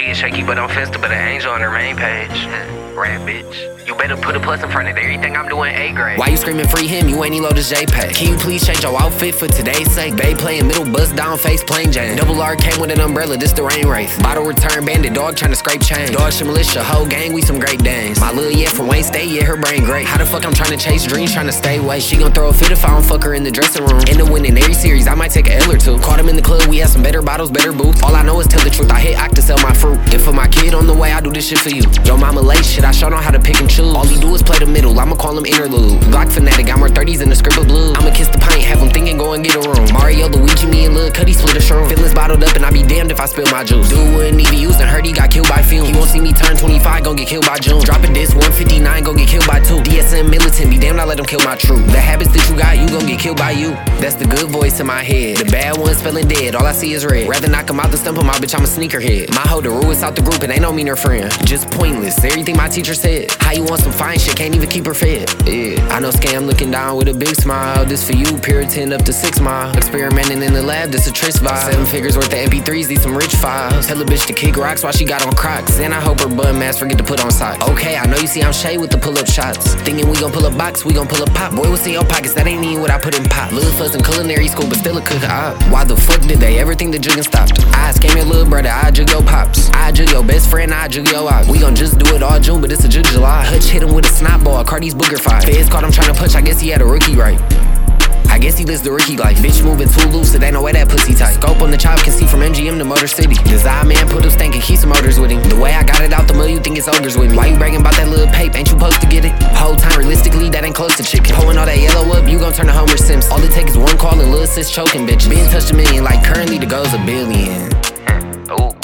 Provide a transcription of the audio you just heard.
is shaky, but I'm Finsta, but an angel on her main page. Rap bitch. You better put a plus in front of everything I'm doing A grade. Why you screaming free him? You ain't load this JPEG. Can you please change your outfit for today's sake? Babe playing middle, bust down, face plain Jane. Double R came with an umbrella, this the rain wraith. Bottle return bandit, dog tryna scrape chain. Dog shit militia, whole gang, we some great dames. My lil' yeah from Wayne State, yeah, her brain great. How the fuck I'm tryna chase dreams, tryna stay away? She gon' throw a fit if I don't fuck her in the dressing room. End up winning every series, I might take a L or two. Caught him in the club, we had some better bottles, better boots. All I know is tell the truth, I hit Ock to sell my fruit. And for my kid on the way, I do this shit for you. Yo mama late shit, I show know how to pick and choose. All he do is play the middle, I'ma call him interlude. Glock fanatic, got more 30s in the script of blue. I'ma kiss the pint, have him thinking, go and get a room. Mario, Luigi, me and Lil Cuddy split a shroom. Feelings bottled up and I be damned if I spill my juice. Dude wouldn't even use and heard he got killed by fume. He won't see me turn 25, gon' get killed by June. Dropping this 159, gon' get killed by 2. DSM militant, be damned I let him kill my truth. The habits that you got, you gon' get killed by you. That's the good voice in my head. The bad ones feeling dead, all I see is red. Rather knock him out the stump of my bitch, I'm a sneakerhead. My hoe the rulest out the group and ain't no meaner friend. Just pointless, everything my teacher said. How you want some fine shit, can't even keep her fed. Yeah, I know scam looking down with a big smile. This for you, Puritan up to 6 Mile. Experimenting in the lab, this a tryst vibe. 7 figures worth of MP3s, these some rich files. Tell a bitch to kick rocks while she got on Crocs. And I hope her bun mask forget to put on socks. Okay, I know you see I'm shade with the pull-up shots. Thinking we gon' pull a box, we gon' pull a pop. Boy, what's in your pockets? That ain't even what I put in pop. Little fuzz in culinary school, but still a cook op. Why the fuck did they ever think the jugging stopped? I scam your little brother, I jug your pops. I jug your best friend, I jug your op. We gon' just do it all June, but it's a jug July. Hutch hit him with a snot ball, Cardi's booger fight. Feds caught him tryna punch, I guess he had a rookie right. I guess he lives the rookie life. Bitch moving too loose, it ain't no way that pussy tight. Scope on the chop can see from MGM to Motor City. Design man put him stankin', keep some motors with him. The way I got it out the mud, you think it's ogres with me. Why you bragging about that little pape? Ain't you supposed to get it? Whole time realistically, that ain't close to chicken. Pulling all that yellow up, you gon' turn to Homer Simpson. All it take is one call and Lil Sis choking bitches. Being touched a million, like currently the goal's $1 billion. Ooh.